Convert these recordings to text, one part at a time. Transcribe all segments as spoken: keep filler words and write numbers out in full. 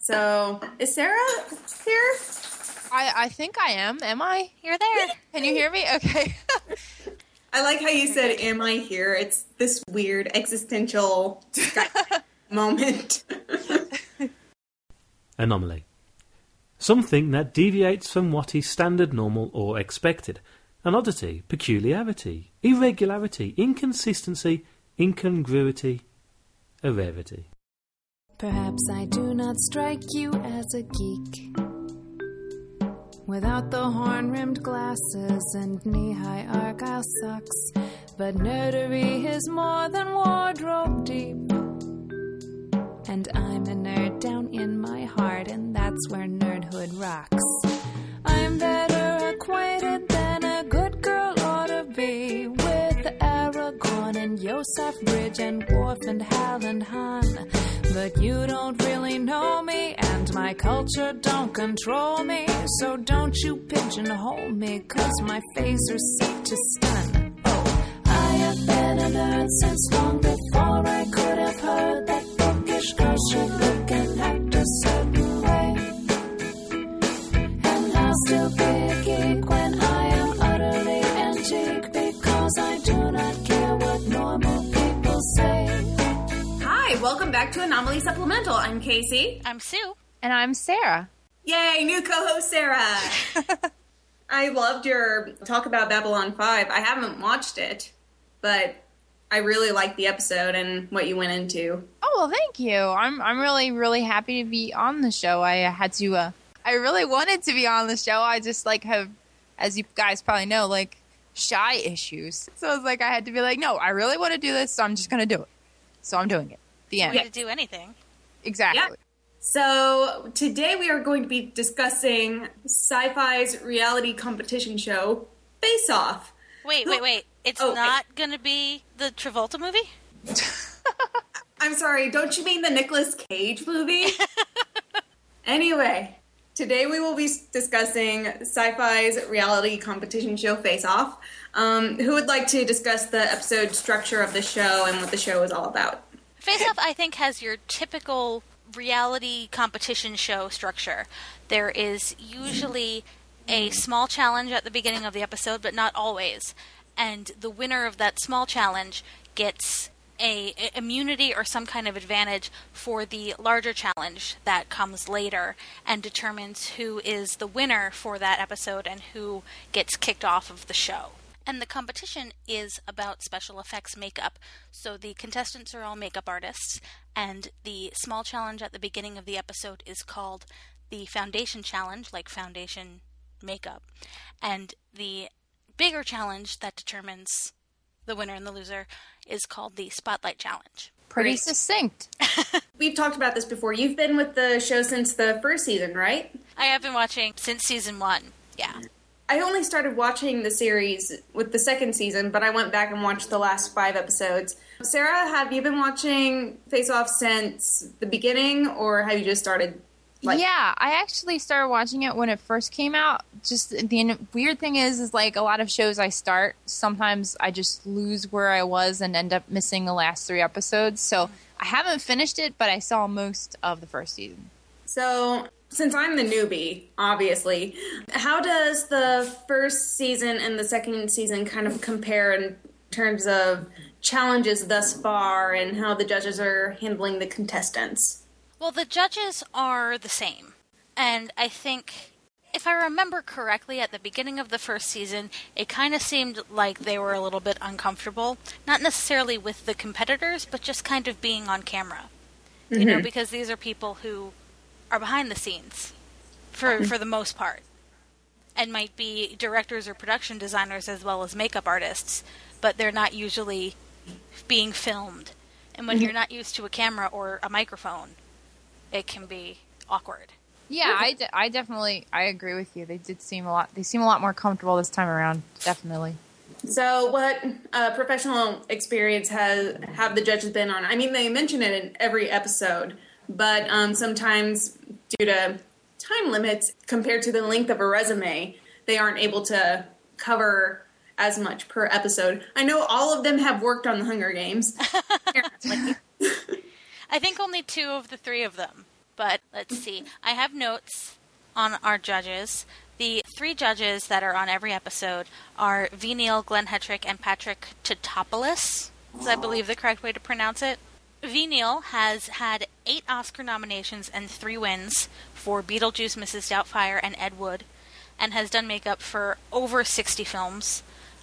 So, is Sarah here? I, I think I am. Am I? You're there. Can you hear me? Okay. I like how you said, am I here? It's this weird existential moment. Anomaly. Something that deviates from what is standard, normal, or expected. An oddity, peculiarity, irregularity, inconsistency, incongruity, a rarity. Perhaps I do not strike you as a geek. Without the horn-rimmed glasses and knee-high Argyle socks. But nerdery is more than wardrobe deep. And I'm a nerd down in my heart, and that's where nerdhood rocks. I'm better acquainted than a good girl ought to be with Aragorn and Yosef Bridge and Worf and Hal and Han. But you don't really know me, and my culture don't control me. So don't you pigeonhole me, cause my phaser's set to stun. Oh, I have been a nerd since long before I could have heard that bookish girls should look and act a certain way. And I'll still be a geek when I am utterly antique, because I do not care what normal people say. Hi, welcome back to Anomaly Supplemental. I'm Casey. I'm Sue. And I'm Sarah. Yay, new co-host Sarah. I loved your talk about Babylon five. I haven't watched it, but I really liked the episode and what you went into. Oh, well, thank you. I'm I'm really, really happy to be on the show. I had to, uh, I really wanted to be on the show. I just, like, have, as you guys probably know, like, shy issues. So it's like I had to be like, no, I really want to do this, so I'm just going to do it. So I'm doing it. The end. Way to do anything. Exactly. Yeah. So today we are going to be discussing Sci-Fi's reality competition show, Face Off. Wait, wait, wait. It's Oh, not going to be the Travolta movie? I'm sorry, don't you mean the Nicolas Cage movie? Anyway, today we will be discussing Sci-Fi's reality competition show, Face Off. Um, who would like to discuss the episode structure of the show and what the show is all about? Face Off, I think, has your typical reality competition show structure. There is usually a small challenge at the beginning of the episode, but not always. And the winner of that small challenge gets a, a immunity or some kind of advantage for the larger challenge that comes later and determines who is the winner for that episode and who gets kicked off of the show. And the competition is about special effects makeup. So the contestants are all makeup artists, and the small challenge at the beginning of the episode is called the Foundation Challenge, like foundation makeup. And the bigger challenge that determines the winner and the loser is called the Spotlight Challenge. Pretty Great. succinct. We've talked about this before. You've been with the show since the first season, right? I have been watching since season one. Yeah. I only started watching the series with the second season, but I went back and watched the last five episodes. Sarah, have you been watching Face Off since the beginning, or have you just started? Like- yeah, I actually started watching it when it first came out. Just the weird thing is, is like a lot of shows I start, sometimes I just lose where I was and end up missing the last three episodes. So I haven't finished it, but I saw most of the first season. So, since I'm the newbie, obviously, how does the first season and the second season kind of compare in terms of challenges thus far and how the judges are handling the contestants? Well, the judges are the same. And I think, if I remember correctly, at the beginning of the first season, it kind of seemed like they were a little bit uncomfortable. Not necessarily with the competitors, but just kind of being on camera. Mm-hmm. You know, because these are people who are behind the scenes for for the most part, and might be directors or production designers as well as makeup artists, but they're not usually being filmed. And when mm-hmm. you're not used to a camera or a microphone, it can be awkward. Yeah, I, de- I definitely I agree with you. They did seem a lot. They seem a lot more comfortable this time around. Definitely. So, what uh, professional experience has have the judges been on? I mean, they mention it in every episode, but um, sometimes due to time limits compared to the length of a resume, they aren't able to cover as much per episode. I know all of them have worked on the Hunger Games. I think only two of the three of them, But let's see. I have notes on our judges. The three judges that are on every episode are V. Neil, Glenn Hetrick, and Patrick Tatopoulos, is I believe the correct way to pronounce it. V. Neil has had eight Oscar nominations and three wins for Beetlejuice, Missus Doubtfire, and Ed Wood, and has done makeup for over sixty films.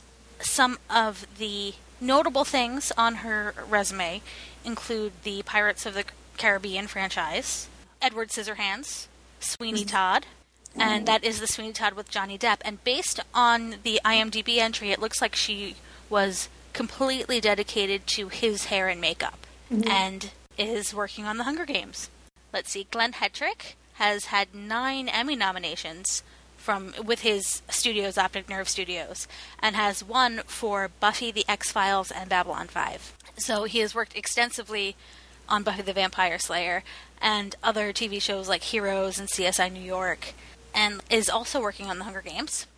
Some of the notable things on her resume include the Pirates of the Caribbean franchise, Edward Scissorhands, Sweeney Todd, and that is the Sweeney Todd with Johnny Depp. And based on the IMDb entry, it looks like she was completely dedicated to his hair and makeup, mm-hmm. and is working on the Hunger Games. Let's see, Glenn Hetrick has had nine Emmy nominations from with his studios, Optic Nerve Studios, and has won for Buffy, The X-Files, and Babylon five. So he has worked extensively on Buffy the Vampire Slayer and other T V shows like Heroes and C S I New York, and is also working on the Hunger Games.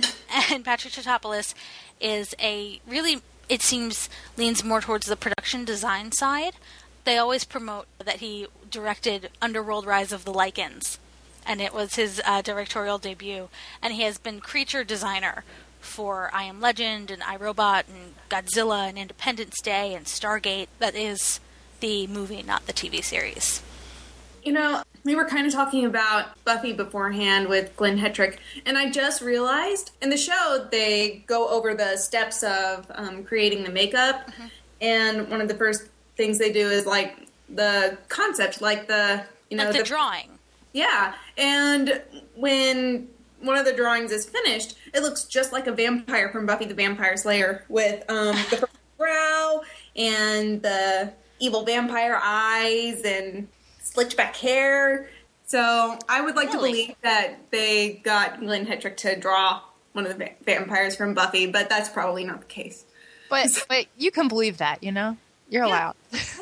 And Patrick Tatopoulos is a really, it seems, leans more towards the production design side. They always promote that he directed Underworld Rise of the Lycans, and it was his uh, directorial debut. And he has been creature designer for I Am Legend and iRobot and Godzilla and Independence Day and Stargate. That is the movie, not the T V series. You know, we were kind of talking about Buffy beforehand with Glenn Hetrick, and I just realized in the show they go over the steps of um, creating the makeup, mm-hmm. and one of the first things they do is like the concept, like the, you know, like the, the drawing. Yeah, and when one of the drawings is finished, it looks just like a vampire from Buffy the Vampire Slayer with um, the brow and the evil vampire eyes and slicked back hair. So I would like really? to believe that they got Glenn Hetrick to draw one of the va- vampires from Buffy, but that's probably not the case. But but you can believe that, you know? You're allowed.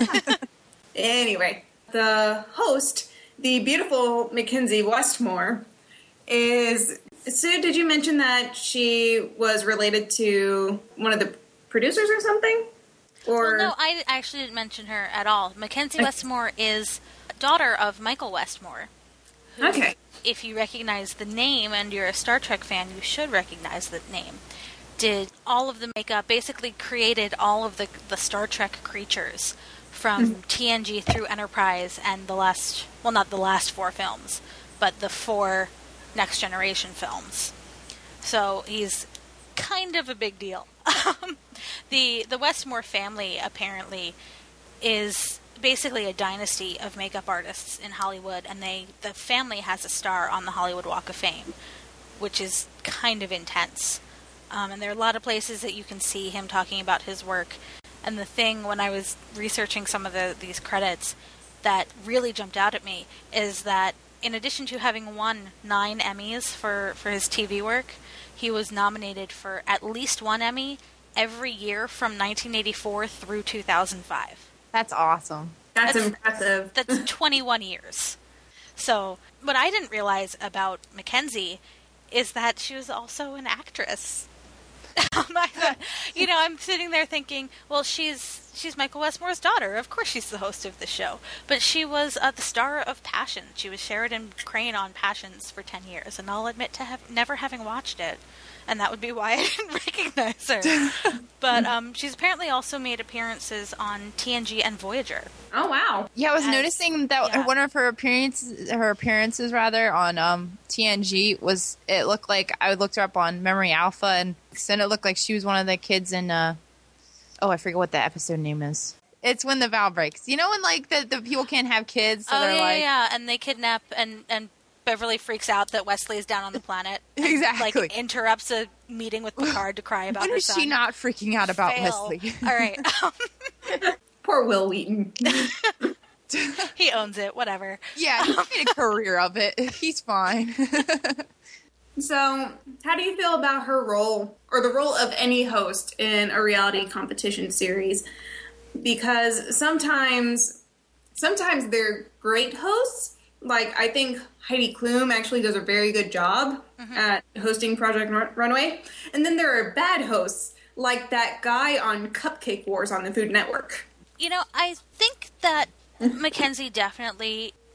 Anyway, the host, the beautiful Mackenzie Westmore, is... Sue, did you mention that she was related to one of the producers or something? Or well, no, I actually didn't mention her at all. Mackenzie Westmore is daughter of Michael Westmore. Who, okay. If you recognize the name and you're a Star Trek fan, you should recognize the name. Did all of the makeup, basically created all of the, the Star Trek creatures from mm-hmm. T N G through Enterprise and the last, well, not the last four films, but the four Next Generation films. So he's kind of a big deal. the the Westmore family apparently is basically a dynasty of makeup artists in Hollywood, and they the family has a star on the Hollywood Walk of Fame, which is kind of intense. Um, and there are a lot of places that you can see him talking about his work. And the thing, when I was researching some of the, these credits, that really jumped out at me is that in addition to having won nine Emmys for, for his T V work, he was nominated for at least one Emmy every year from nineteen eighty-four through two thousand five. That's awesome. That's, that's impressive. That's twenty-one years. So, what I didn't realize about Mackenzie is that she was also an actress. I thought, you know, I'm sitting there thinking, well, she's she's Michael Westmore's daughter. Of course she's the host of the show. But she was uh, the star of Passion. She was Sheridan Crane on Passions for ten years. And I'll admit to have never having watched it. And that would be why I didn't recognize her. But um, she's apparently also made appearances on T N G and Voyager. Oh, wow. Yeah, I was As, noticing that yeah. one of her appearances, her appearances rather, on um, T N G was, it looked like, I looked her up on Memory Alpha, and then it looked like she was one of the kids in, uh, oh, I forget what the episode name is. It's when the valve breaks. You know when, like, the, the people can't have kids, so oh, they're yeah, like... yeah, and they kidnap, and, and Beverly freaks out that Wesley is down on the planet. And, exactly. Like, interrupts a meeting with Picard to cry about when her is son. she not freaking out about Fail. Wesley? All right. Poor Will Wheaton. He owns it, whatever. Yeah, he made a career of it. He's fine. So, how do you feel about her role, or the role of any host in a reality competition series? Because sometimes, sometimes they're great hosts. Like, I think Heidi Klum actually does a very good job mm-hmm. at hosting Project Runway. And then there are bad hosts, like that guy on Cupcake Wars on the Food Network. You know, I think that Mackenzie definitely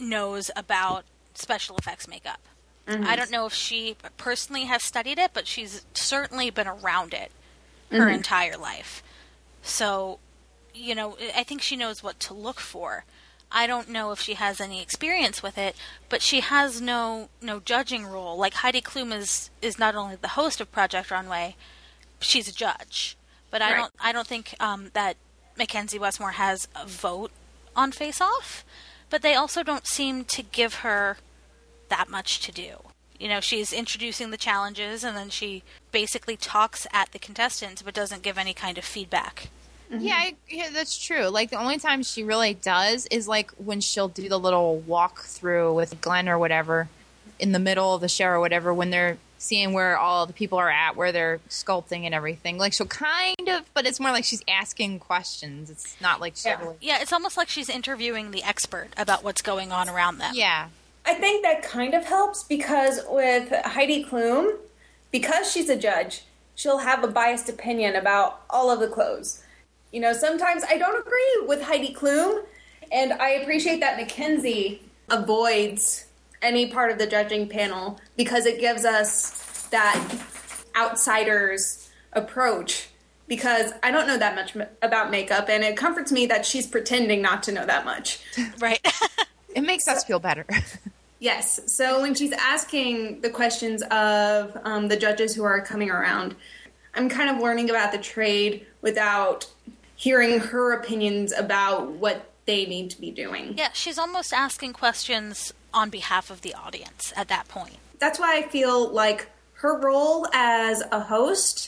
knows about special effects makeup. Mm-hmm. I don't know if she personally has studied it, but she's certainly been around it her mm-hmm. entire life. So, you know, I think she knows what to look for. I don't know if she has any experience with it, but she has no no judging role. Like Heidi Klum is is not only the host of Project Runway, she's a judge. But I right. don't I don't think um, that Mackenzie Westmore has a vote on Face Off. But they also don't seem to give her that much to do. You know, she's introducing the challenges, and then she basically talks at the contestants, but doesn't give any kind of feedback. Mm-hmm. Yeah, I, yeah, that's true. Like, the only time she really does is, like, when she'll do the little walkthrough with Glenn or whatever in the middle of the show or whatever, when they're seeing where all the people are at, where they're sculpting and everything. Like, she'll kind of, but it's more like she's asking questions. It's not like she's yeah. really... Yeah, it's almost like she's interviewing the expert about what's going on around them. Yeah. I think that kind of helps because with Heidi Klum, because she's a judge, she'll have a biased opinion about all of the clothes. You know, sometimes I don't agree with Heidi Klum, and I appreciate that Mackenzie avoids any part of the judging panel because it gives us that outsider's approach, because I don't know that much about makeup, and it comforts me that she's pretending not to know that much. Right. It makes us feel better. Yes. So when she's asking the questions of um, the judges who are coming around, I'm kind of learning about the trade without hearing her opinions about what they need to be doing. Yeah, she's almost asking questions on behalf of the audience at that point. That's why I feel like her role as a host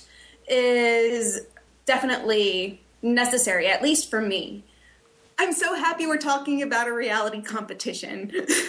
is definitely necessary, at least for me. I'm so happy we're talking about a reality competition.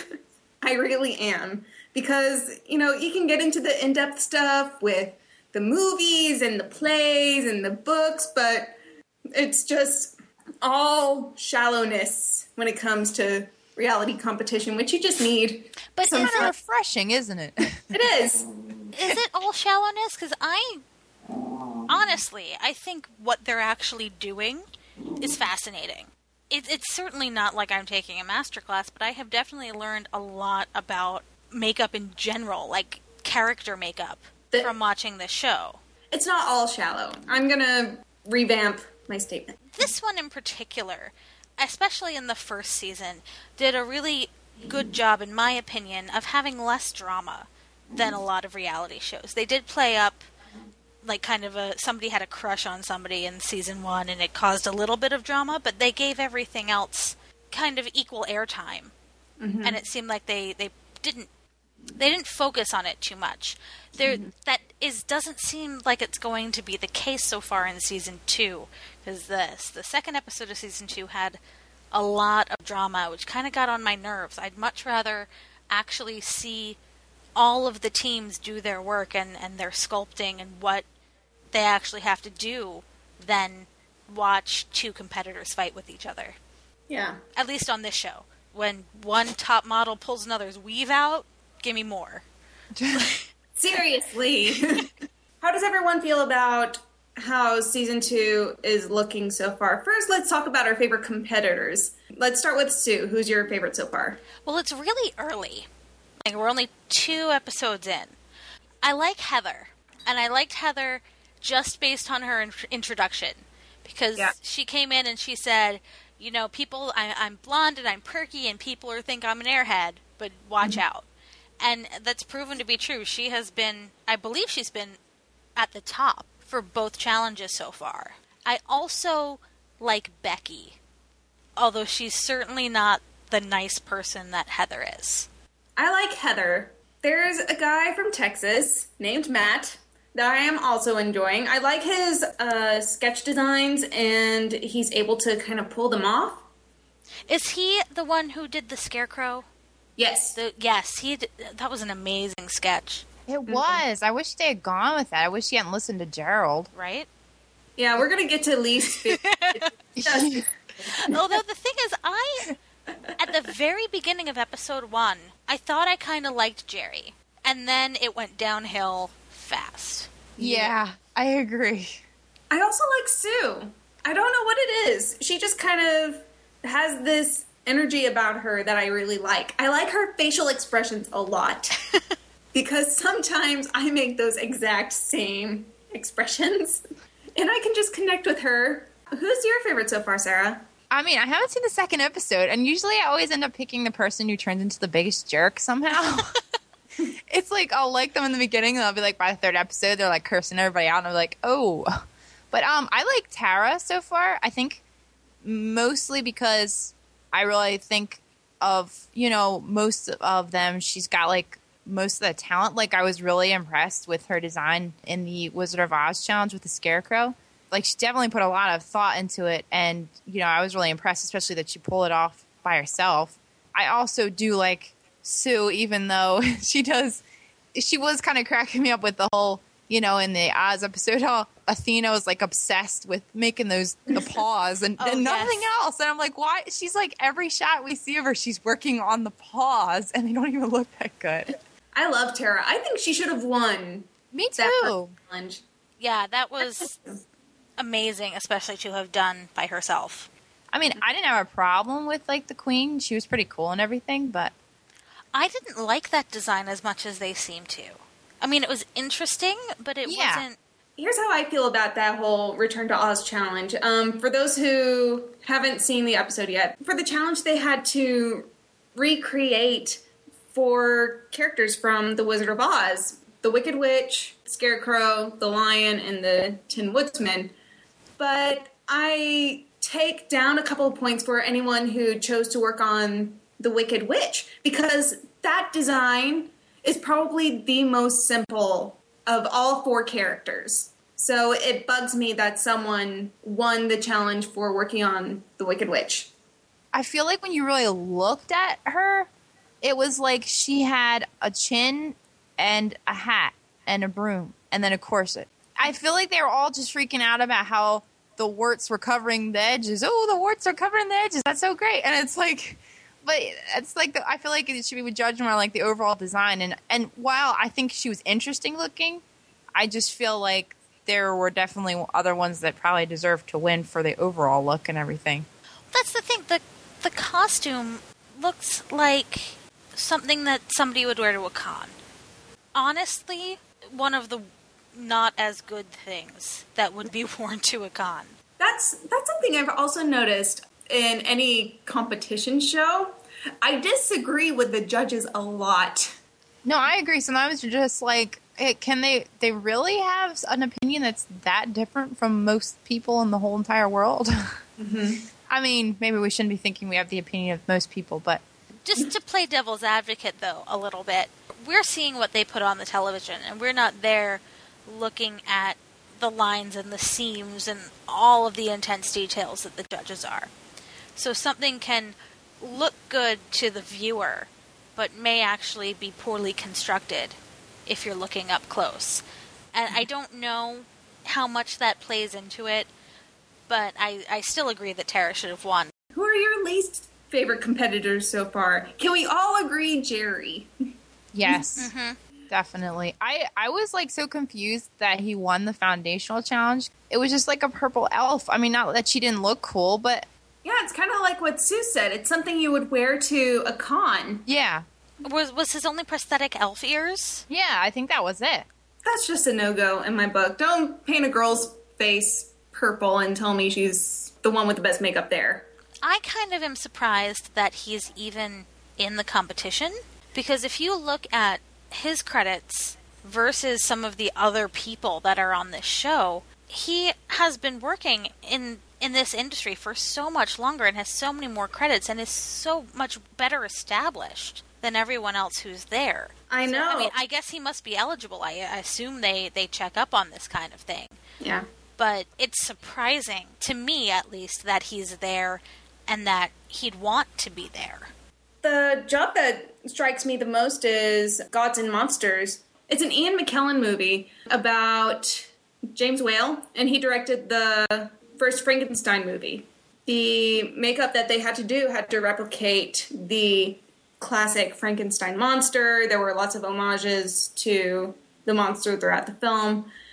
I really am. Because, you know, you can get into the in-depth stuff with the movies and the plays and the books, but it's just all shallowness when it comes to reality competition, which you just need. But it's kind of refreshing, isn't it? It is. Is it all shallowness? Because I, honestly, I think what they're actually doing is fascinating. It, it's certainly not like I'm taking a masterclass, but I have definitely learned a lot about makeup in general, like character makeup, the, from watching this show. It's not all shallow. I'm going to revamp my statement. This one in particular, especially in the first season, did a really good job, in my opinion, of having less drama than a lot of reality shows. They did play up like kind of a, somebody had a crush on somebody in season one and it caused a little bit of drama, but they gave everything else kind of equal airtime. Mm-hmm. And it seemed like they, they didn't, they didn't focus on it too much. There, mm-hmm. that is, doesn't seem like it's going to be the case so far in season two, because this, the second episode of season two had a lot of drama, which kind of got on my nerves. I'd much rather actually see all of the teams do their work and, and their sculpting and what they actually have to do than watch two competitors fight with each other. Yeah. At least on this show. When one top model pulls another's weave out, give me more. Seriously. How does everyone feel about how season two is looking so far? First, let's talk about our favorite competitors. Let's start with Sue. Who's your favorite so far? Well, it's really early. Like, we're only two episodes in. I like Heather. And I liked Heather just based on her in- introduction. Because yeah. she came in and she said, you know, people, I, I'm blonde and I'm perky and people are think I'm an airhead, but watch mm-hmm. out. And that's proven to be true. She has been, I believe she's been at the top for both challenges so far. I also like Becky, although she's certainly not the nice person that Heather is. I like Heather. There's a guy from Texas named Matt that I am also enjoying. I like his uh, sketch designs, and he's able to kind of pull them off. Is he the one who did the Scarecrow? Yes. The, yes, he. Did, that was an amazing sketch. It was. Mm-hmm. I wish they had gone with that. I wish he hadn't listened to Gerald. Right? Yeah, we're going to get to at least... Although the thing is, I... At the very beginning of episode one, I thought I kind of liked Jerry. And then it went downhill fast. Yeah, I agree. I also like Sue. I don't know what it is. She just kind of has this energy about her that I really like. I like her facial expressions a lot. Because sometimes I make those exact same expressions. And I can just connect with her. Who's your favorite so far, Sarah? I mean, I haven't seen the second episode, and usually I always end up picking the person who turns into the biggest jerk somehow. It's like, I'll like them in the beginning, and I'll be like, by the third episode, they're like cursing everybody out, and I'm like, oh. But um, I like Tara so far. I think mostly because I really think of, you know, most of them, she's got like most of the talent. Like, I was really impressed with her design in the Wizard of Oz challenge with the Scarecrow. Like, she definitely put a lot of thought into it, and, you know, I was really impressed, especially that she pulled it off by herself. I also do like Sue, even though she does, she was kind of cracking me up with the whole, you know, in the Oz episode, how Athena was, like, obsessed with making those, the paws and, Oh, and nothing yes. else. And I'm like, why? She's like, every shot we see of her, she's working on the paws, and they don't even look that good. I love Tara. I think she should have won Me that too. first challenge. Yeah, that was amazing, especially to have done by herself. I mean, I didn't have a problem with, like, the queen. She was pretty cool and everything, but I didn't like that design as much as they seemed to. I mean, it was interesting, but it Yeah. wasn't... Here's how I feel about that whole Return to Oz challenge. Um, for those who haven't seen the episode yet, for the challenge they had to recreate four characters from The Wizard of Oz. The Wicked Witch, Scarecrow, the Lion, and the Tin Woodsman. But I take down a couple of points for anyone who chose to work on the Wicked Witch, because that design is probably the most simple of all four characters. So it bugs me that someone won the challenge for working on the Wicked Witch. I feel like when you really looked at her, it was like she had a chin and a hat and a broom and then a corset. I feel like they were all just freaking out about how the warts were covering the edges. Oh, the warts are covering the edges. That's so great. And it's like, but it's like, the, I feel like it should be judged more like the overall design. And, and while I think she was interesting looking, I just feel like there were definitely other ones that probably deserved to win for the overall look and everything. That's the thing. The, the costume looks like something that somebody would wear to a con. Honestly, one of the not as good things that would be worn to a con. That's that's something I've also noticed in any competition show. I disagree with the judges a lot. No, I agree. Sometimes you're just like, hey, can they, they really have an opinion that's that different from most people in the whole entire world? Mm-hmm. I mean, maybe we shouldn't be thinking we have the opinion of most people, but... Just to play devil's advocate, though, a little bit, we're seeing what they put on the television, and we're not there looking at the lines and the seams and all of the intense details that the judges are. So something can look good to the viewer, but may actually be poorly constructed if you're looking up close. And I don't know how much that plays into it, but I, I still agree that Tara should have won. Who are your least favorite competitors so far? Can we all agree Jerry? Yes, Mm-hmm. definitely. I, I was like so confused that he won the foundational challenge. It was just like a purple elf. I mean, not that she didn't look cool, but... Yeah, it's kind of like what Sue said. It's something you would wear to a con. Yeah. Was was his only prosthetic elf ears? Yeah, I think that was it. That's just a no-go in my book. Don't paint a girl's face purple and tell me she's the one with the best makeup there. I kind of am surprised that he's even in the competition, because if you look at his credits versus some of the other people that are on this show, he has been working in in this industry for so much longer and has so many more credits and is so much better established than everyone else who's there. I So, know. I mean, I guess he must be eligible. I, I assume they, they check up on this kind of thing. Yeah. But it's surprising, to me at least, that he's there and that he'd want to be there. The job that strikes me the most is Gods and Monsters. It's an Ian McKellen movie about James Whale, and he directed the first Frankenstein movie. The makeup that they had to do had to replicate the classic Frankenstein monster. There were lots of homages to the monster throughout the film.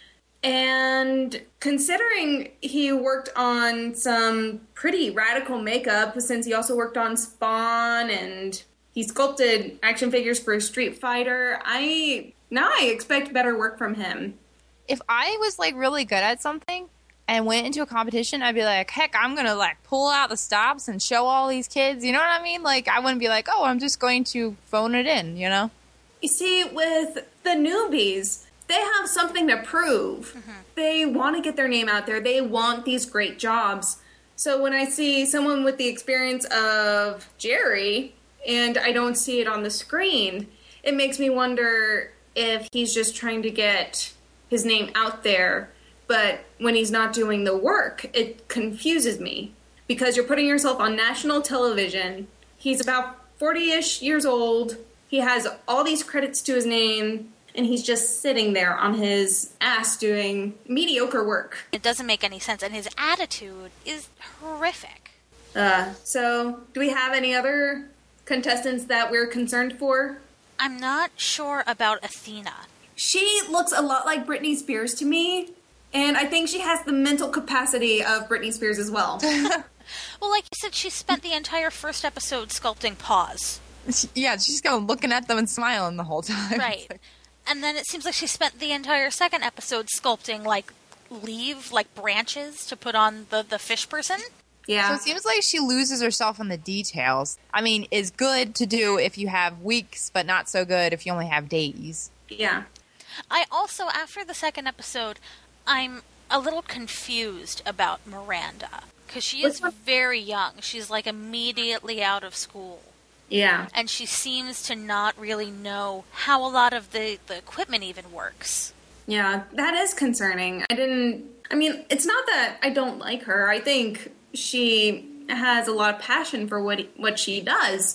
And considering he worked on some pretty radical makeup, since he also worked on Spawn and he sculpted action figures for Street Fighter, I now I expect better work from him. If I was like really good at something and went into a competition, I'd be like, heck, I'm gonna like pull out the stops and show all these kids. You know what I mean? Like, I wouldn't be like, oh, I'm just going to phone it in. You know? You see, with the newbies, they have something to prove. Mm-hmm. They want to get their name out there. They want these great jobs. So when I see someone with the experience of Jerry and I don't see it on the screen, it makes me wonder if he's just trying to get his name out there. But when he's not doing the work, it confuses me. Because you're putting yourself on national television. He's about forty-ish years old. He has all these credits to his name. And he's just sitting there on his ass doing mediocre work. It doesn't make any sense, and his attitude is horrific. Uh, so, do we have any other contestants that we're concerned for? I'm not sure about Athena. She looks a lot like Britney Spears to me, and I think she has the mental capacity of Britney Spears as well. Well, like you said, she spent the entire first episode sculpting paws. Yeah, she's kind of looking at them and smiling the whole time. Right. And then it seems like she spent the entire second episode sculpting, like, leaf, like, branches to put on the, the fish person. Yeah. So it seems like she loses herself in the details. I mean, is good to do if you have weeks, but not so good if you only have days. Yeah. I also, after the second episode, I'm a little confused about Miranda. Because she is very young. She's, like, immediately out of school. Yeah. And she seems to not really know how a lot of the, the equipment even works. Yeah, that is concerning. I didn't... I mean, it's not that I don't like her. I think she has a lot of passion for what what she does.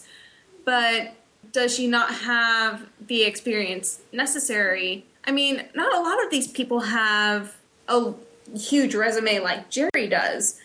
But does she not have the experience necessary? I mean, not a lot of these people have a huge resume like Jerry does.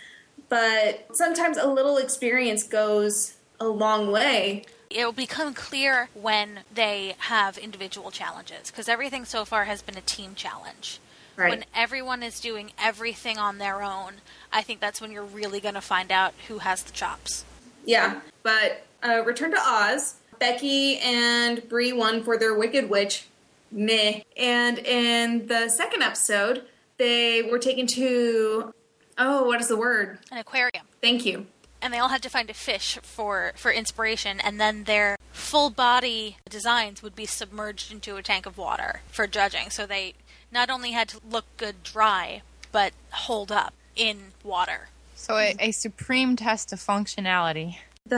But sometimes a little experience goes a long way. It will become clear when they have individual challenges, because everything so far has been a team challenge. Right. When everyone is doing everything on their own, I think that's when you're really going to find out who has the chops. Yeah, but uh, Return to Oz, Becky and Bree won for their Wicked Witch. Meh. And in the second episode, they were taken to, oh, what is the word? An aquarium. Thank you. And they all had to find a fish for, for inspiration, and then their full-body designs would be submerged into a tank of water for judging. So they not only had to look good dry, but hold up in water. So a, a supreme test of functionality.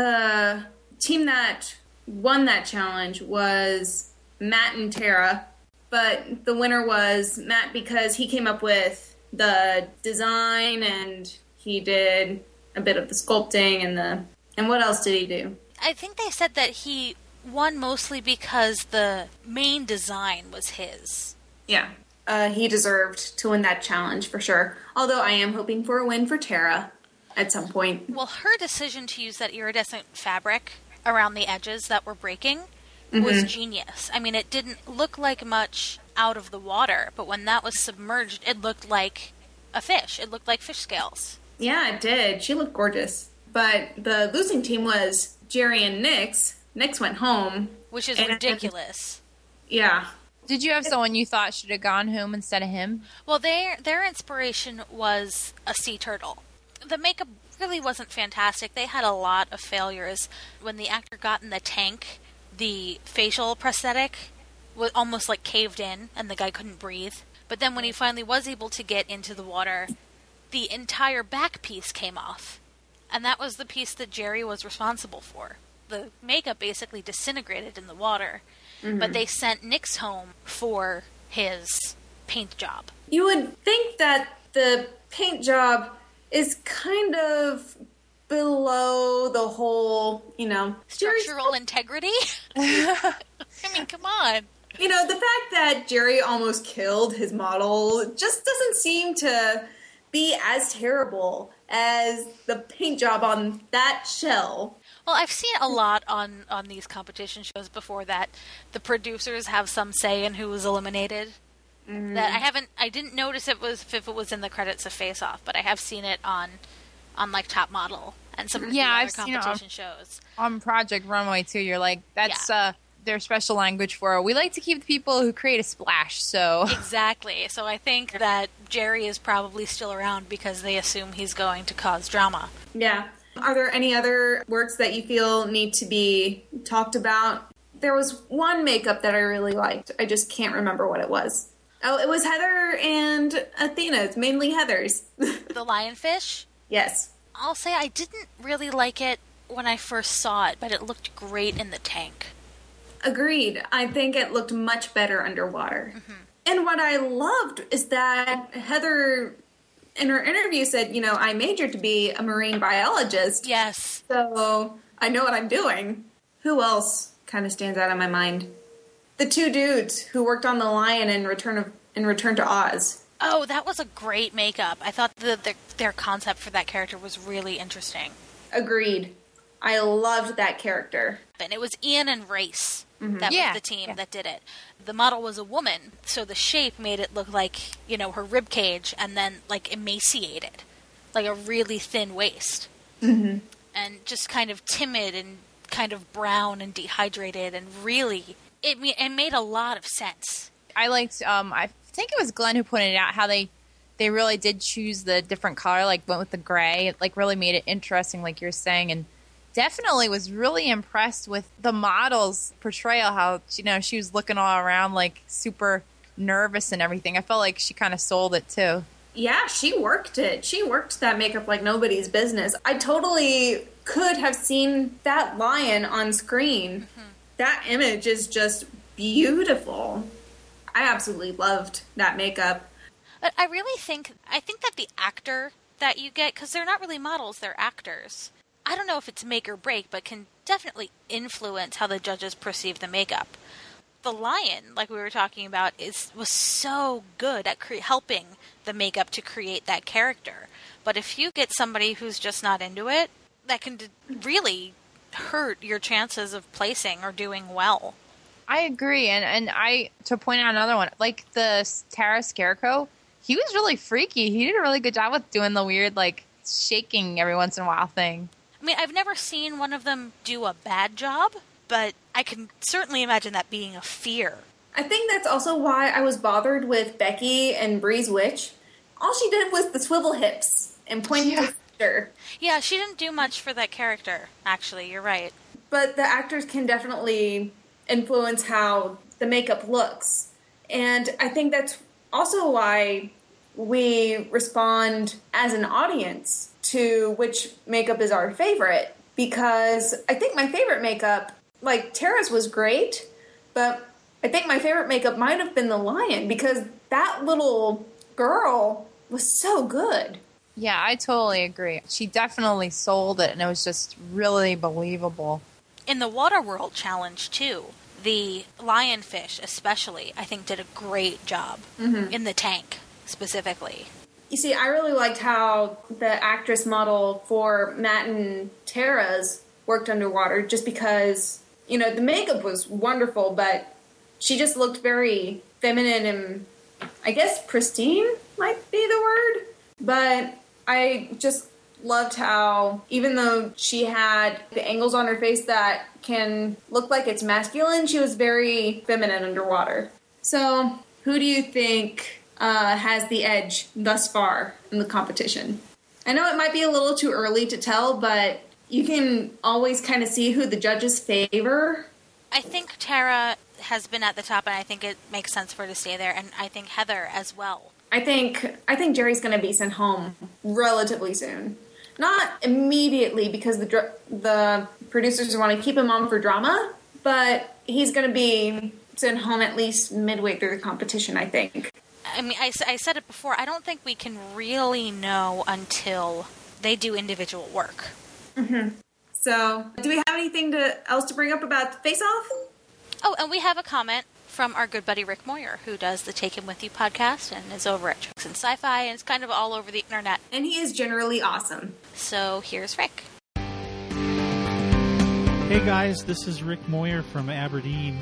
The team that won that challenge was Matt and Tara, but the winner was Matt because he came up with the design and he did a bit of the sculpting and the... And what else did he do? I think they said that he won mostly because the main design was his. Yeah. Uh, he deserved to win that challenge for sure. Although I am hoping for a win for Tara at some point. Well, her decision to use that iridescent fabric around the edges that were breaking Mm-hmm. was genius. I mean, it didn't look like much out of the water, but when that was submerged, it looked like a fish. It looked like fish scales. Yeah, it did. She looked gorgeous. But the losing team was Jerry and Nyx. Nyx went home. Which is and, ridiculous. Yeah. Did you have someone you thought should have gone home instead of him? Well, their their inspiration was a sea turtle. The makeup really wasn't fantastic. They had a lot of failures. When the actor got in the tank, the facial prosthetic was almost like caved in, and the guy couldn't breathe. But then when he finally was able to get into the water, the entire back piece came off. And that was the piece that Jerry was responsible for. The makeup basically disintegrated in the water, mm-hmm. but they sent Nyx home for his paint job. You would think that the paint job is kind of below the whole, you know... Structural Jerry's... integrity? I mean, come on. You know, the fact that Jerry almost killed his model just doesn't seem to be as terrible as the paint job on that shell. Well, I've seen a lot on, on these competition shows before that the producers have some say in who was eliminated. Mm. That I haven't, I didn't notice it was if it was in the credits of Face Off, but I have seen it on, on like Top Model and some of the yeah, other I've competition seen it on, shows. On Project Runway too, you're like, that's yeah. uh, their special language for it. We like to keep the people who create a splash, so. Exactly. So I think that Jerry is probably still around because they assume he's going to cause drama. Yeah. Are there any other works that you feel need to be talked about? There was one makeup that I really liked. I just can't remember what it was. Oh, it was Heather and Athena's, mainly Heather's. The lionfish? Yes. I'll say I didn't really like it when I first saw it, but it looked great in the tank. Agreed. I think it looked much better underwater. Mm-hmm. And what I loved is that Heather, in her interview, said, you know, I majored to be a marine biologist. Yes. So I know what I'm doing. Who else kind of stands out in my mind? The two dudes who worked on the lion in Return of in Return to Oz. Oh, that was a great makeup. I thought the, the, their concept for that character was really interesting. Agreed. I loved that character. And it was Ian and Race. Mm-hmm. That yeah. was the team yeah. that did it. The model was a woman, so the shape made it look like, you know, her rib cage and then, like, emaciated. Like a really thin waist. Mm-hmm. And just kind of timid and kind of brown and dehydrated and really... It, it made a lot of sense. I liked, um, I think it was Glenn who pointed out how they, they really did choose the different color, like went with the gray. It like really made it interesting, like you're saying, and definitely was really impressed with the model's portrayal, how, you know, she was looking all around like super nervous and everything. I felt like she kind of sold it too. Yeah, she worked it. She worked that makeup like nobody's business. I totally could have seen that lion on screen. Mm-hmm. That image is just beautiful. I absolutely loved that makeup. But I really think, I think that the actor that you get, because they're not really models, they're actors. I don't know if it's make or break, but can definitely influence how the judges perceive the makeup. The lion, like we were talking about, is was so good at cre- helping the makeup to create that character. But if you get somebody who's just not into it, that can d- really... hurt your chances of placing or doing well. I agree, and and I to point out another one, like the Tara Scarecrow, he was really freaky. He did a really good job with doing the weird like shaking every once in a while thing. I mean, I've never seen one of them do a bad job, but I can certainly imagine that being a fear. I think that's also why I was bothered with Becky and Bree's Witch. All she did was the swivel hips and point yeah. to her. Yeah, she didn't do much for that character, actually. You're right. But the actors can definitely influence how the makeup looks. And I think that's also why we respond as an audience to which makeup is our favorite. Because I think my favorite makeup, like Tara's was great, but I think my favorite makeup might have been the lion because that little girl was so good. Yeah, I totally agree. She definitely sold it, and it was just really believable. In the Waterworld Challenge, too, the lionfish especially, I think, did a great job mm-hmm. in the tank, specifically. You see, I really liked how the actress model for Matt and Tara's worked underwater, just because, you know, the makeup was wonderful, but she just looked very feminine and, I guess, pristine might be the word. But I just loved how, even though she had the angles on her face that can look like it's masculine, she was very feminine underwater. So, who do you think uh, has the edge thus far in the competition? I know it might be a little too early to tell, but you can always kind of see who the judges favor. I think Tara has been at the top, and I think it makes sense for her to stay there, and I think Heather as well. I think I think Jerry's going to be sent home relatively soon. Not immediately because the dr- the producers want to keep him on for drama, but he's going to be sent home at least midway through the competition, I think. I mean, I, I said it before, I don't think we can really know until they do individual work. Mm-hmm. So, do we have anything to, else to bring up about Face Off? Oh, and we have a comment from our good buddy Rick Moyer, who does the Take Him With You podcast and is over at Tricks and Sci-Fi and is kind of all over the internet. And he is generally awesome. So here's Rick. Hey guys, this is Rick Moyer from Aberdeen.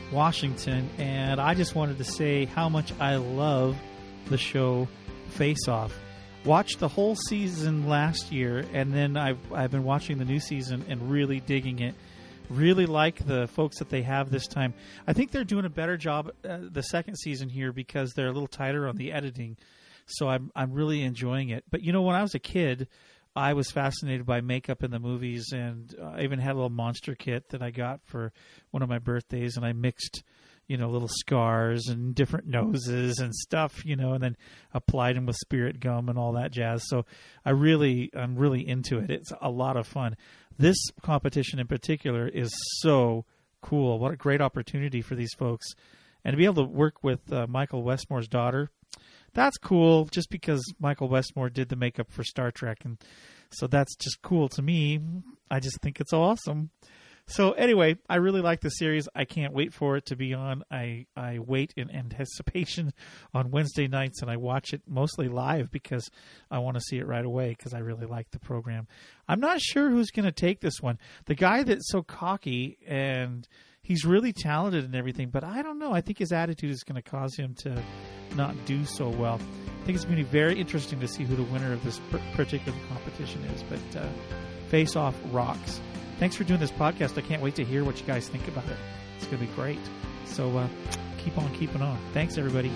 Washington, and I just wanted to say how much I love the show Face Off. Watched the whole season last year, and then I've I've been watching the new season and really digging it. Really like the folks that they have this time. I think they're doing a better job uh, the second season here because they're a little tighter on the editing. So I'm I'm really enjoying it. But you know, when I was a kid, I was fascinated by makeup in the movies, and I even had a little monster kit that I got for one of my birthdays, and I mixed, you know, little scars and different noses and stuff, you know, and then applied them with spirit gum and all that jazz. So I really, I'm really into it. It's a lot of fun. This competition in particular is so cool. What a great opportunity for these folks. And to be able to work with uh, Michael Westmore's daughter, that's cool just because Michael Westmore did the makeup for Star Trek. And so that's just cool to me. I just think it's awesome. So anyway, I really like the series. I can't wait for it to be on. I, I wait in anticipation on Wednesday nights, and I watch it mostly live because I want to see it right away because I really like the program. I'm not sure who's going to take this one. The guy that's so cocky, and he's really talented and everything, but I don't know. I think his attitude is going to cause him to not do so well. I think it's going to be very interesting to see who the winner of this particular competition is, but uh, Face Off rocks. Thanks for doing this podcast. I can't wait to hear what you guys think about it. It's going to be great. So uh, keep on keeping on. Thanks, everybody.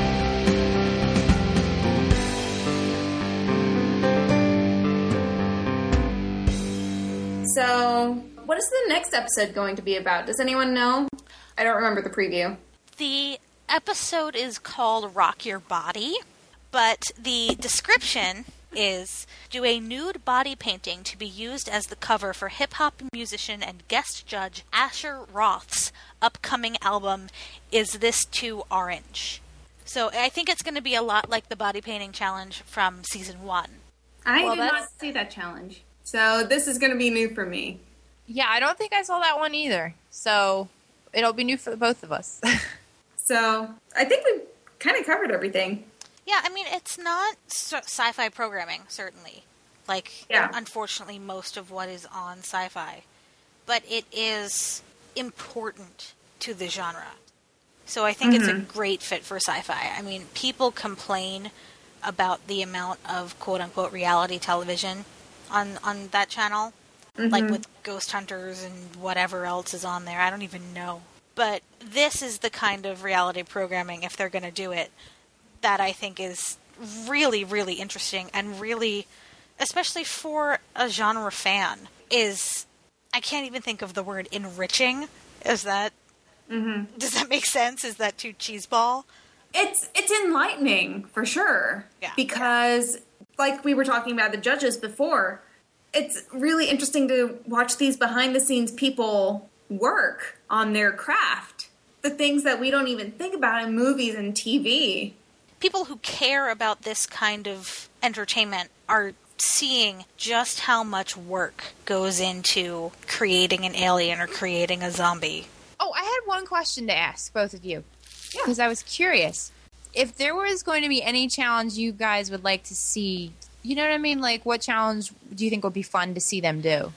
So, what is the next episode going to be about? Does anyone know? I don't remember the preview. The episode is called Rock Your Body, but the description is do a nude body painting to be used as the cover for hip-hop musician and guest judge Asher Roth's upcoming album, Is This Too Orange? So I think it's going to be a lot like the body painting challenge from season one. I Well, did that's- not see that challenge. So this is going to be new for me. Yeah, I don't think I saw that one either. So it'll be new for the both of us. So I think we've kind of covered everything. Yeah, I mean, it's not s- sci-fi programming, certainly. Like, Yeah. unfortunately, most of what is on sci-fi. But it is important to the genre. So I think it's a great fit for sci-fi. I mean, people complain about the amount of quote-unquote reality television on, on that channel. Like with Ghost Hunters and whatever else is on there. I don't even know. But this is the kind of reality programming, if they're going to do it, that I think is really, really interesting and really, especially for a genre fan, is, I can't even think of the word enriching. Is that, mm-hmm. Does that make sense? Is that too cheeseball? It's it's enlightening for sure. Yeah. Because like we were talking about the judges before, it's really interesting to watch these behind the scenes people work on their craft. The things that we don't even think about in movies and T V. People who care about this kind of entertainment are seeing just how much work goes into creating an alien or creating a zombie. Oh, I had one question to ask both of you. Because I was curious. If there was going to be any challenge you guys would like to see, you know what I mean? Like, what challenge do you think would be fun to see them do?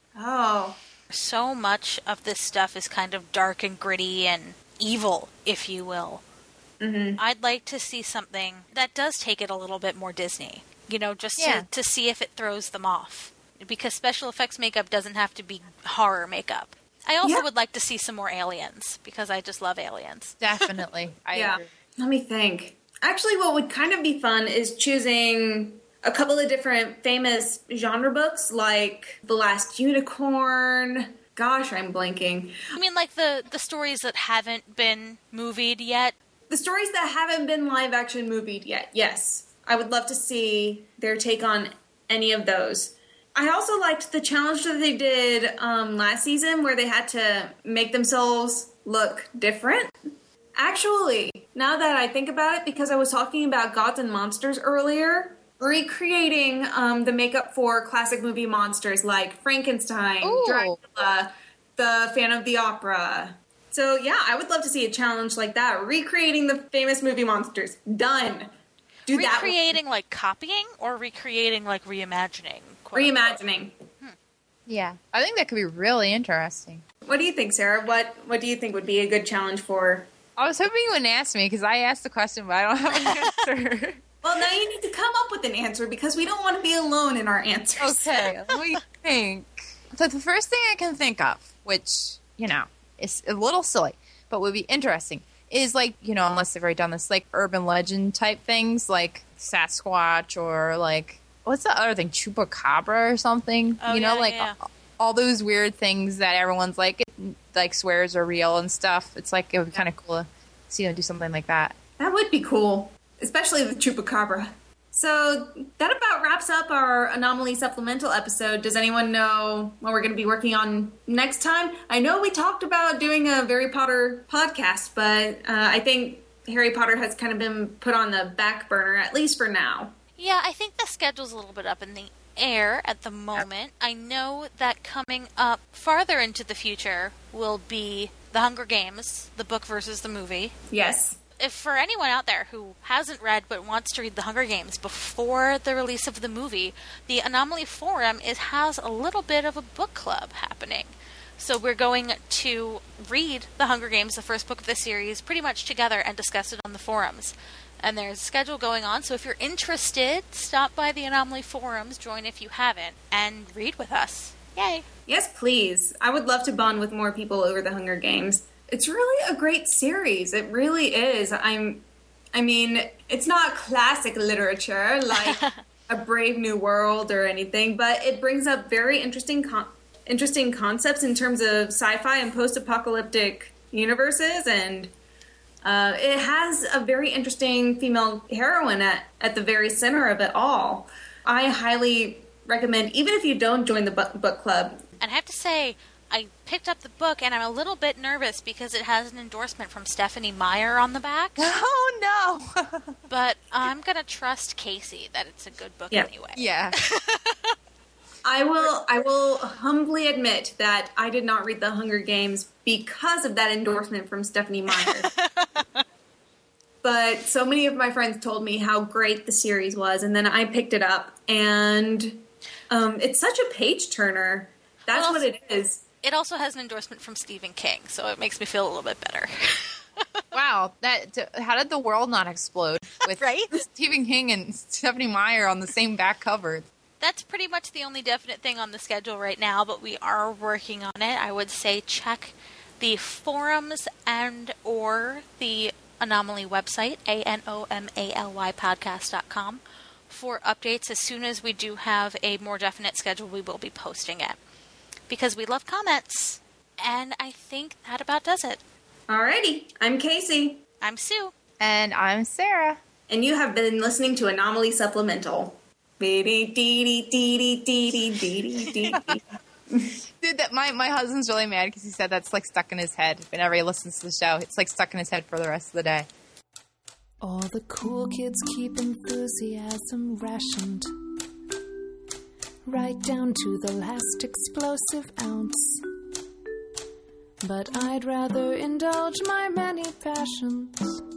Oh. So much of this stuff is kind of dark and gritty and evil, if you will. Mm-hmm. I'd like to see something that does take it a little bit more Disney. You know, just Yeah. to, to see if it throws them off. Because special effects makeup doesn't have to be horror makeup. I also Yeah. would like to see some more aliens, because I just love aliens. Definitely. I Yeah. agree. Let me think. Actually, what would kind of be fun is choosing a couple of different famous genre books, like The Last Unicorn. Gosh, I'm blanking. I mean, like the, the stories that haven't been movied yet. The stories that haven't been live action movied yet, yes. I would love to see their take on any of those. I also liked the challenge that they did um, last season where they had to make themselves look different. Actually, now that I think about it, because I was talking about Gods and Monsters earlier, recreating um, the makeup for classic movie monsters like Frankenstein, Ooh. Dracula, the Phantom of the Opera. So yeah, I would love to see a challenge like that. Recreating the famous movie monsters. Done. Do that. Recreating like copying or recreating like reimagining? quote unquote? Reimagining. Yeah. I think that could be really interesting. What do you think, Sarah? What What do you think would be a good challenge for? I was hoping you wouldn't ask me because I asked the question, but I don't have an answer. Well, now you need to come up with an answer because we don't want to be alone in our answers. Okay, let me think. So the first thing I can think of, which, you know, is a little silly, but would be interesting, is like, you know, unless they've already done this, like urban legend type things, like Sasquatch or like, what's the other thing, Chupacabra or something? Oh, you know, yeah, like yeah. all, all those weird things that everyone's like, like swears are real and stuff. It's like, it would be kind of cool to see them do something like that. That would be cool, especially the Chupacabra. So that about wraps up our Anomaly Supplemental episode. Does anyone know what we're going to be working on next time? I know we talked about doing a Harry Potter podcast, but uh, I think Harry Potter has kind of been put on the back burner, at least for now. Yeah, I think the schedule's a little bit up in the air at the moment. I know that coming up farther into the future will be The Hunger Games, the book versus the movie. Yes. If for anyone out there who hasn't read but wants to read The Hunger Games before the release of the movie, the Anomaly Forum is, has a little bit of a book club happening. So we're going to read The Hunger Games, the first book of the series, pretty much together and discuss it on the forums. And there's a schedule going on, so if you're interested, stop by the Anomaly Forums, join if you haven't, and read with us. Yay! Yes, please. I would love to bond with more people over The Hunger Games. It's really a great series. It really is. I'm, I mean, it's not classic literature like A Brave New World or anything, but it brings up very interesting, con- interesting concepts in terms of sci-fi and post-apocalyptic universes, and uh, it has a very interesting female heroine at, at the very center of it all. I highly recommend, even if you don't join the bu- book club. And I have to say, I picked up the book, and I'm a little bit nervous because it has an endorsement from Stephanie Meyer on the back. Oh, no! But I'm going to trust Casey that it's a good book Yeah. anyway. Yeah. I will I will humbly admit that I did not read The Hunger Games because of that endorsement from Stephanie Meyer. But so many of my friends told me how great the series was, and then I picked it up, and um, it's such a page-turner. That's Well, what it is. It also has an endorsement from Stephen King, so it makes me feel a little bit better. Wow, that how did the world not explode with Right? Stephen King and Stephanie Meyer on the same back cover? That's pretty much the only definite thing on the schedule right now, but we are working on it. I would say check the forums and or the Anomaly website, A N O M A L Y podcast dot com, for updates. As soon as we do have a more definite schedule, we will be posting it. Because we love comments. And I think that about does it. Alrighty, I'm Casey, I'm Sue. And I'm Sarah. and you have been listening to Anomaly Supplemental. Dude, that my, my husband's really mad because he said that's like stuck in his head. Whenever he listens to the show, it's like stuck in his head for the rest of the day. All the cool kids keep enthusiasm rationed, right down to the last explosive ounce. But I'd rather indulge my many passions,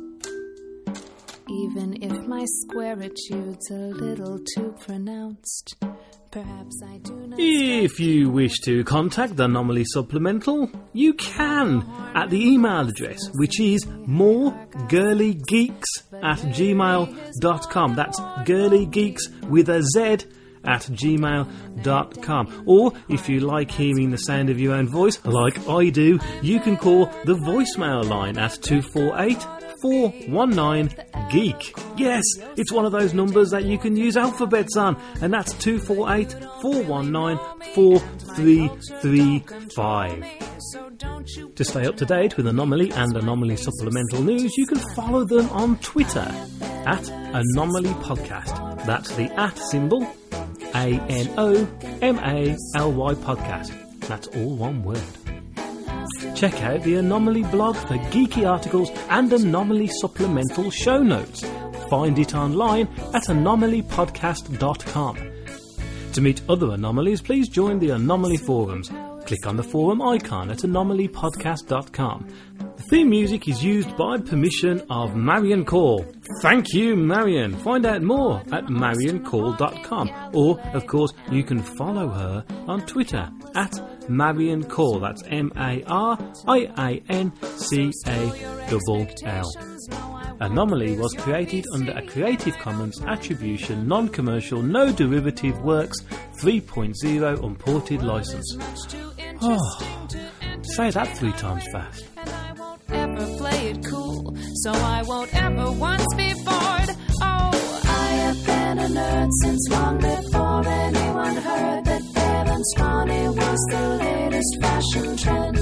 even if my squaritude's a little too pronounced. Perhaps I do not. If you wish to contact the Anomaly Supplemental, you can at the email address, which is moregirlygeeks at gmail dot com. That's girlygeeks with a Z at gmail dot com. Or if you like hearing the sound of your own voice, like I do, you can call the voicemail line at two four eight, four one nine, geek. Yes, it's one of those numbers that you can use alphabets on, and that's two four eight, four one nine, four three three five. To stay up to date with Anomaly and Anomaly Supplemental news, you can follow them on Twitter at Anomaly Podcast. That's the at symbol, A N O M A L Y Podcast. That's all one word. Check out the Anomaly blog for geeky articles and Anomaly Supplemental show notes. Find it online at anomaly podcast dot com. To meet other anomalies, please join the Anomaly forums. Click on the forum icon at anomaly podcast dot com. The theme music is used by permission of Marion Call. Thank you, Marion. Find out more at marion call dot com. Or, of course, you can follow her on Twitter at Marian Core. That's M A R I A N C A L L. Anomaly was created under a Creative Commons Attribution Non-Commercial No Derivative Works three point oh Unported license. Oh, say that three times fast. Ever play it cool, so I won't ever once be bored. Oh, I have been a nerd since long before anyone heard that Bevan Scrawny was the latest fashion trend.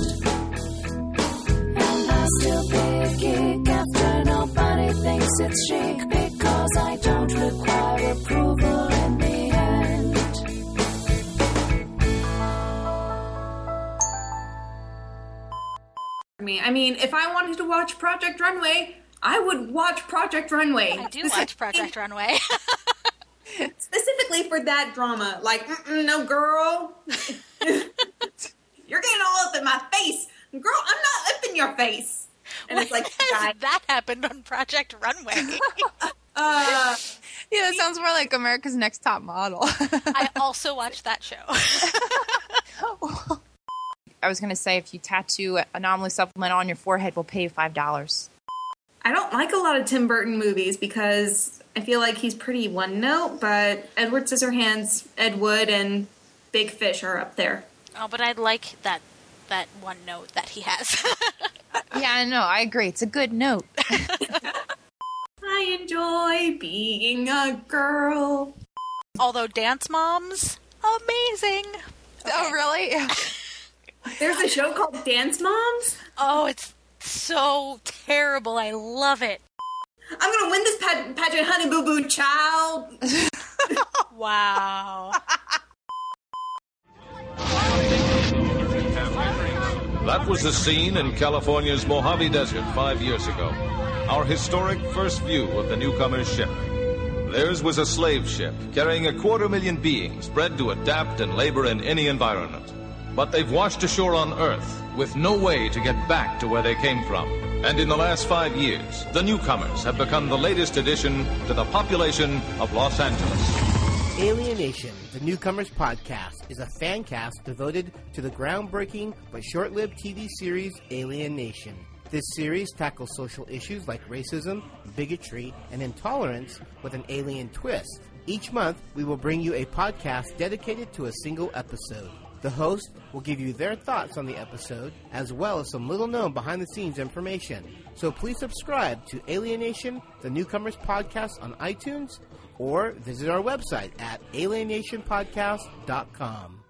And I'll still be a geek after nobody thinks it's chic, because I don't require approval in the end. Me. I mean, if I wanted to watch Project Runway, I would watch Project Runway. I do watch Project Runway. Specifically for that drama. Like, mm-mm, no, girl. You're getting all up in my face. Girl, I'm not up in your face. And it's like, When that happened on Project Runway. uh, Yeah, that sounds more like America's Next Top Model. I also watched that show. I was going to say, if you tattoo Anomaly Supplement on your forehead, we'll pay you five dollars. I don't like a lot of Tim Burton movies because I feel like he's pretty one note, but Edward Scissorhands, Ed Wood, and Big Fish are up there. Oh, but I like that that one note that he has. Yeah, I know. I agree. It's a good note. I enjoy being a girl. Although Dance Moms, amazing. Oh, really? There's a show called Dance Moms? Oh, it's so terrible. I love it. I'm gonna win this pa- pageant, honey boo boo child. Wow. That was the scene in California's Mojave Desert five years ago. Our historic first view of the newcomer's ship. Theirs was a slave ship carrying a quarter million beings bred to adapt and labor in any environment. But they've washed ashore on Earth with no way to get back to where they came from. And in the last five years, the newcomers have become the latest addition to the population of Los Angeles. Alienation, the Newcomers Podcast, is a fan cast devoted to the groundbreaking but short-lived T V series Alien Nation. This series tackles social issues like racism, bigotry, and intolerance with an alien twist. Each month, we will bring you a podcast dedicated to a single episode. The host will give you their thoughts on the episode, as well as some little-known behind-the-scenes information. So please subscribe to Alienation, the Newcomers Podcast on iTunes, or visit our website at alienation podcast dot com.